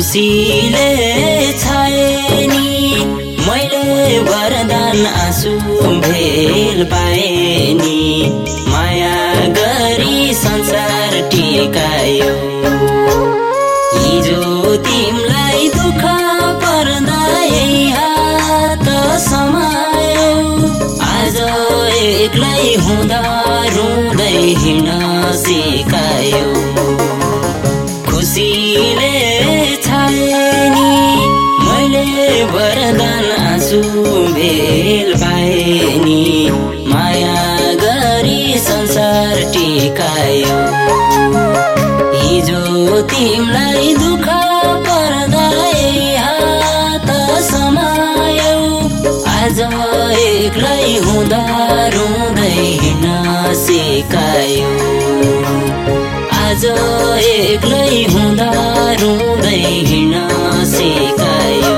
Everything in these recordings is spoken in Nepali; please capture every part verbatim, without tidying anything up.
खुसीले छाए नि मैले वरदान आँसु भेल पाए नि माया गरी संसार टिकायो हिजो तिमलाई दुःख पर्दा यही हात समायो आज एक्लै हुँदा रुँदै हिँड्न सिकायो खुसीले छाए नि मैले वरदान आँसु भेल पाए नि माया गरी संसार टिकायो हिजो तिमलाई दुःख पर्दा हात समायो आज एक्लै हुँदा रुँदै हिँड्न सिकायो आज एक्लै हुँदा रुँदै हिँड्न सिकायो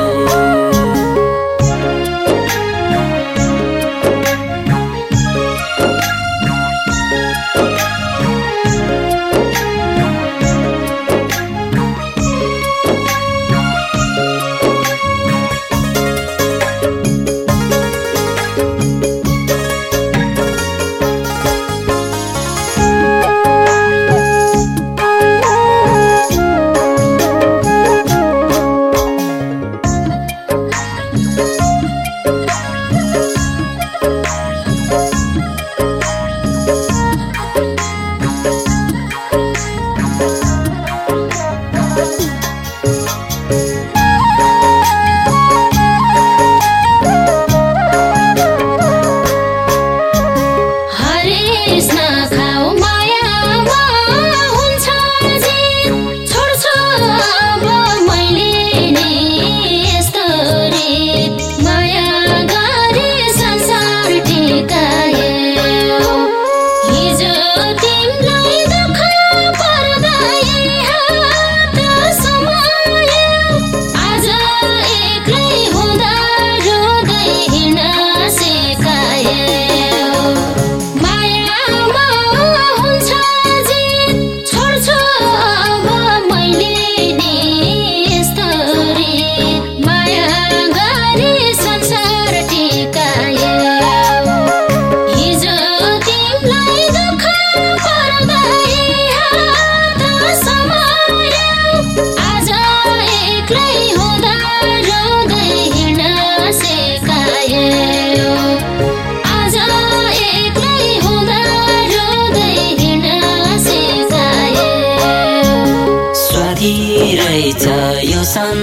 रहेछ यो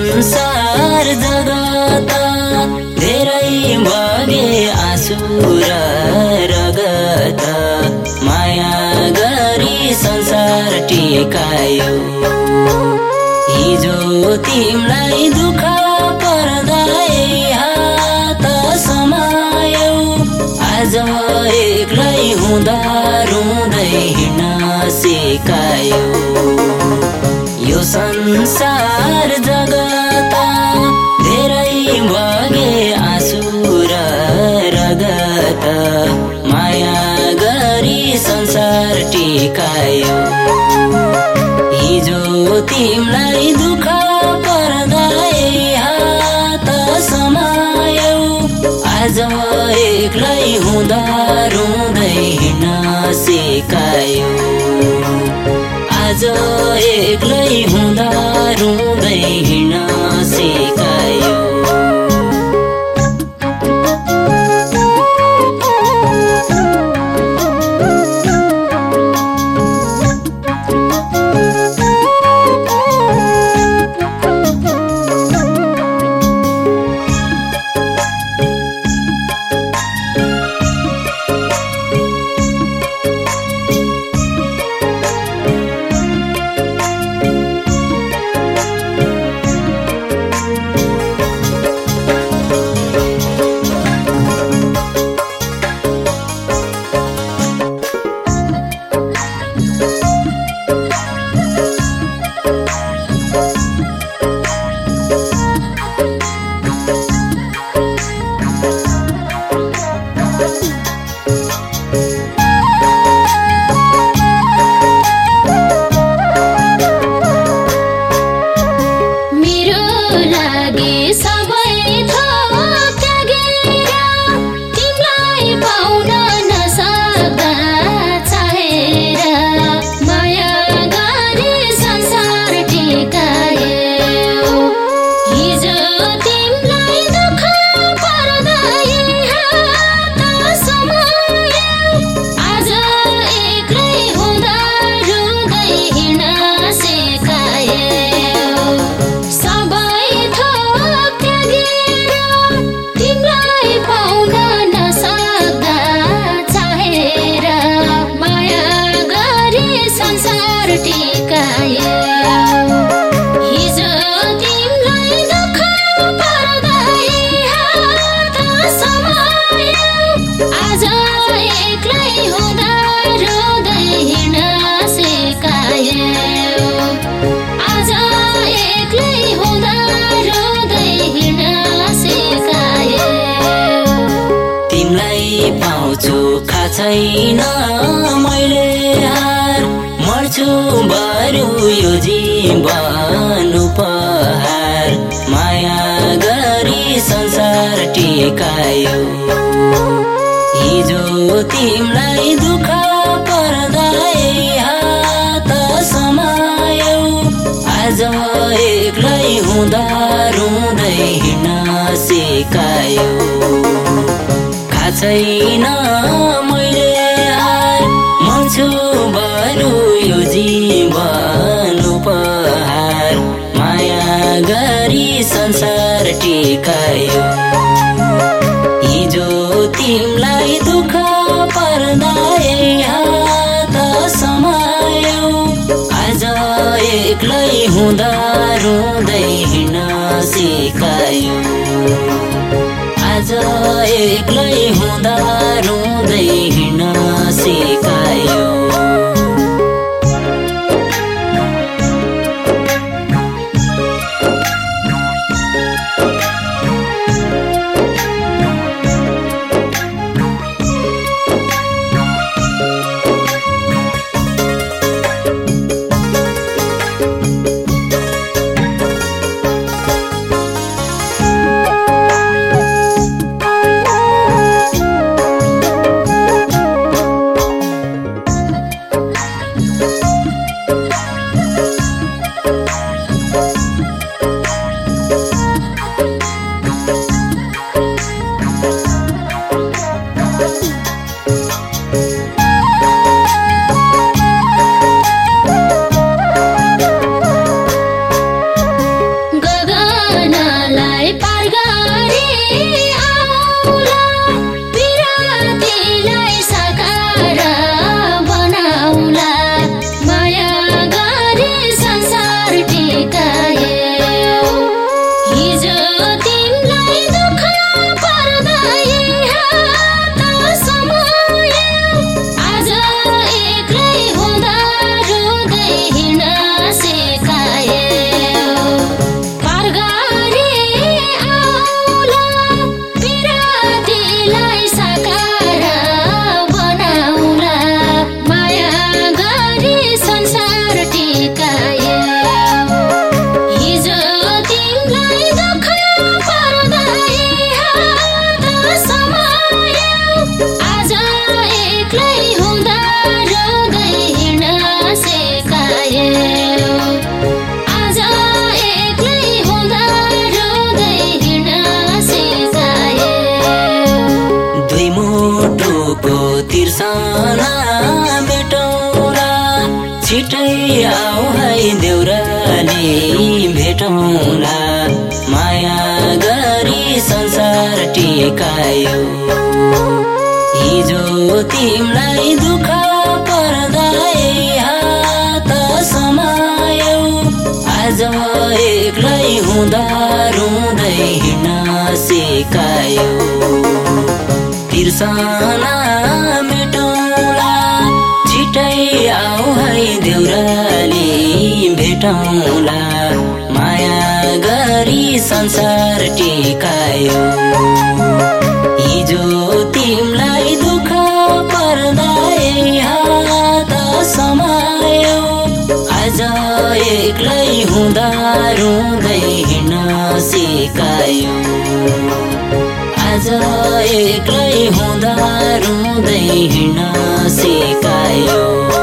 संसार जगत धेरै भगे आँसु र रगत माया गरी संसार टिकायो हिजो तिमलाई दुःख पर्दा हात समायो आज एक्लै हुँदा रुँदै हिँड्न सिकायो यो संसार जगत धेरै भगे आँसु र रगत माया गरी संसार टिकायो हिजो तिमलाई दुःख पर्दा हात समायो आज एक्लै हुँदा रुँदै हिँड्न सिकायो आज एक्लै हुँदा रुँदै हिँड्न सिकायो तिमलाई पाउँछु खा छैन मैले हार मर्छु बरु यो जीवन उपहार माया गरी संसार टिकायो हिजो तिमलाई दुःख पर्दा हात समायो आज एक्लै हुँदा रुँदै हिँड्न सिकायो खा छैन मैले हार मर्छु बरु यो जीवन उपहार माया गरी संसार टिकायो हिजो तिमलाई दुःख पर्दा हात समायो आज एक्लै हुँदा रुँदै हिँड्न सिकायो आज एक्लै हुँदा रुँदै हिँड्न सिकायो तिर्सना मेटौँला छिटै आऊ है देउराली भेटौँला माया गरी संसार टिकायो हिजो तिमलाई दुःख पर्दा हात समायो आज एक्लै हुँदा रुँदै हिँड्न सिकायो तिर्सना मेटौँला छिटै आऊ है देउराली भेटौँला माया गरी संसार टिकायो हिजो तिमलाई दुःख पर्दा हात समायो आज एक्लै हुँदा रुँदै हिँड्न सिकायो आज एक्लै हुँदा रुँदै हिँड्न सिकायो।